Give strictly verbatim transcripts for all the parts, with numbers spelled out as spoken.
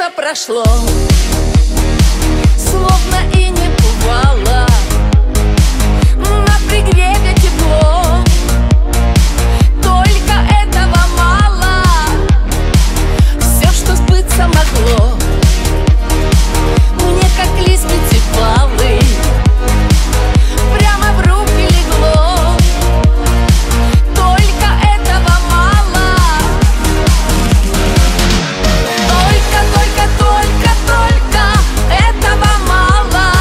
лето прошло, словно и не бывало. На пригреве тепло, только этого мало. Все, что сбыться могло, мне как лист пятипалый прямо в руки легло. Только этого мало. Только, только, только, только этого мало.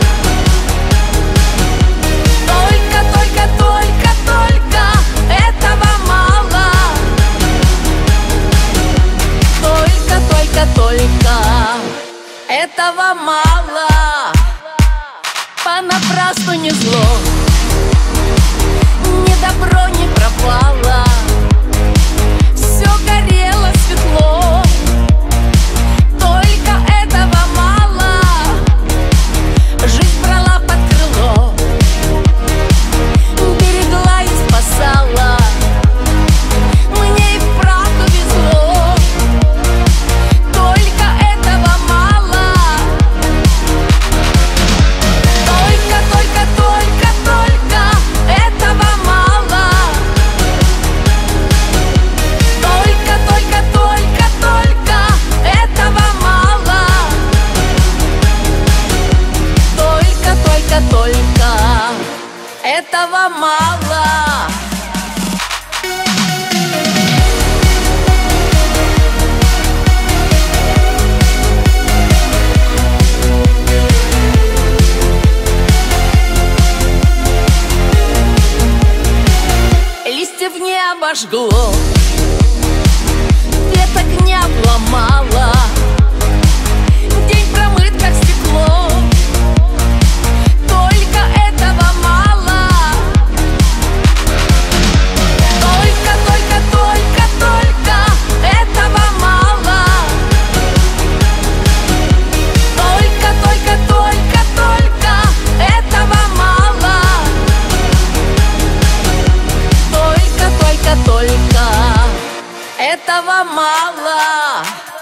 Только, только, только, только этого мало. Только, только, только этого мало. Понапрасну не зло, ни добро не пропало. Все горело светло, только этого мало. Жизнь брала под крыло, берегла и спасала. Мне и вправду везло, только этого мало. Только, только, только, только этого мало. Только, только, только, только этого мало. Только, только, только этого мало. Листьев не обожгло, веток не обломало. День промыт, как стекло, только этого мало. Только, только, только, только этого мало. Только, только, только, только этого мало. Только, только, только этого мало.